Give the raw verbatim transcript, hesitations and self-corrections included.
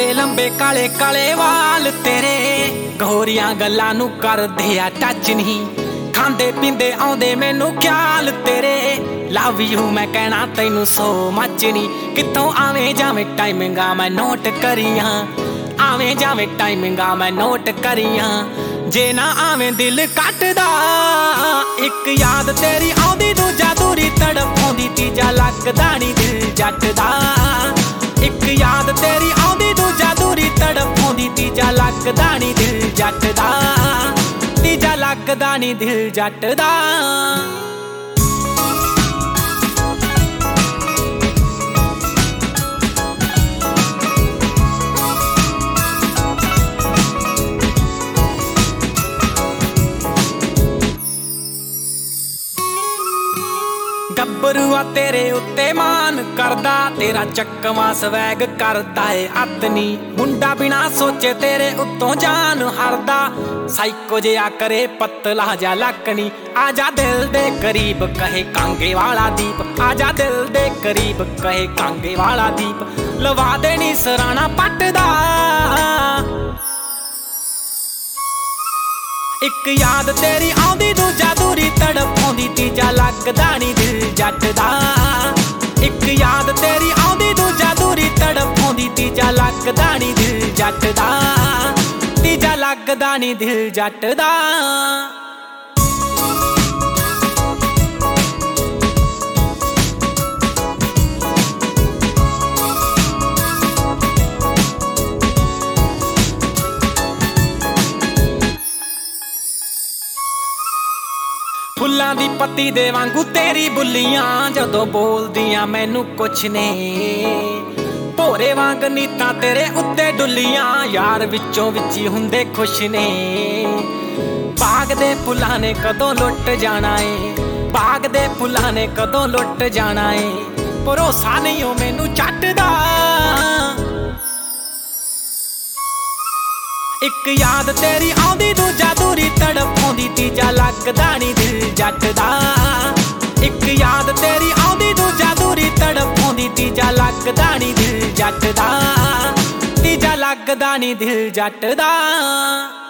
लंबे लंबे काले काले वाल तेरे गहोरियां गल्लां नू करदे आ टच नहीं खांदे पींदे आउंदे मैनू ख्याल तेरे लव यू मैं कहना तैनू सो मच नहीं कित्थों आवे जावे टाइमिंगा मैं नोट करियां आवे जावे टाइमिंगा मैं नोट करियां जे ना आवे दिल कटदा एक याद तेरी आउंदी दूजा दूरी तड़पाउंदी तीजा लगदा नी दिल जट दा एक याद तेरी आउंदी दूजा दूरी तड़पाउंदी तीजा लगदा नी दिल जट दा तीजा लगदा नी दिल जट दा। गब्बरूआ तेरे उत्ते मान करदा तेरा चक्कवा स्वैग करदा है अतनी मुंडा बिना सोचे तेरे उत्तों जान हरदा साइको जिहा करे पतला जा लकनी आजा दिल दे करीब कहे कांगे वाला दीप आजा दिल दे करीब कहे कांगे वाला दीप लवा देनी सराना पटदा एक याद तेरी आउंदी दूजा दूरी तड़पाउंदी तीजा लगदा नी दिल जट दा एक याद तेरी आउंदी दूजा दूरी तड़पाउंदी तीजा लगदा नी दिल जट दा तीजा लगदा नी दिल जट दा। फुल्लां दी पत्ती दे वांगू तेरी बुल्लियां जदों बोलदियां मैनू कुछ ने भोरे वांग नीतां तेरे उत्ते डुल्लियां यार विचों विची हुंदे खुश ने बाग दे फुल्लां ने कदों लुट जाना है बाग दे फुल्लां ने कदों लुट जाना है भरोसा नहीं हो मैनू चटदा एक याद तेरी आउंदी दूजा दूरी तड़पाउंदी तीजा लगदा नी दिल जट दा एक याद तेरी आउंदी दूजा दूरी तड़पाउंदी तीजा लगदा नी दिल जट दा तीजा लगदा नी दिल जट दा।